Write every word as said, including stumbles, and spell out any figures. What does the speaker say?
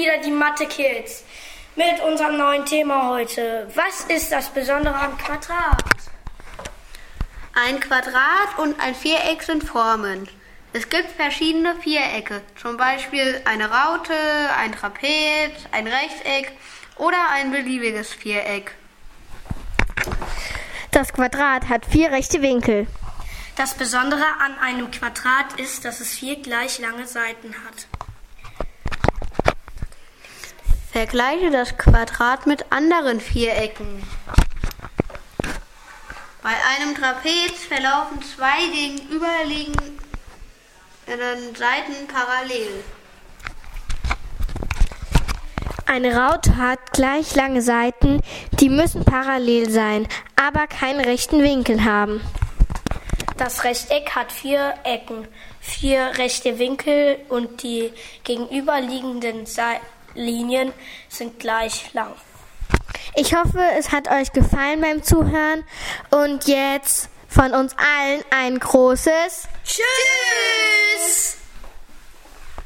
wieder die Mathe Kids mit unserem neuen Thema heute. Was ist das Besondere am Quadrat? Ein Quadrat und ein Viereck sind Formen. Es gibt verschiedene Vierecke, zum Beispiel eine Raute, ein Trapez, ein Rechteck oder ein beliebiges Viereck. Das Quadrat hat vier rechte Winkel. Das Besondere an einem Quadrat ist, dass es vier gleich lange Seiten hat. Vergleiche das Quadrat mit anderen Vierecken. Bei einem Trapez verlaufen zwei gegenüberliegende Seiten parallel. Eine Raute hat gleich lange Seiten, die müssen parallel sein, aber keinen rechten Winkel haben. Das Rechteck hat vier Ecken, vier rechte Winkel und die gegenüberliegenden Linien sind gleich lang. Ich hoffe, es hat euch gefallen beim Zuhören und jetzt von uns allen ein großes Tschüss!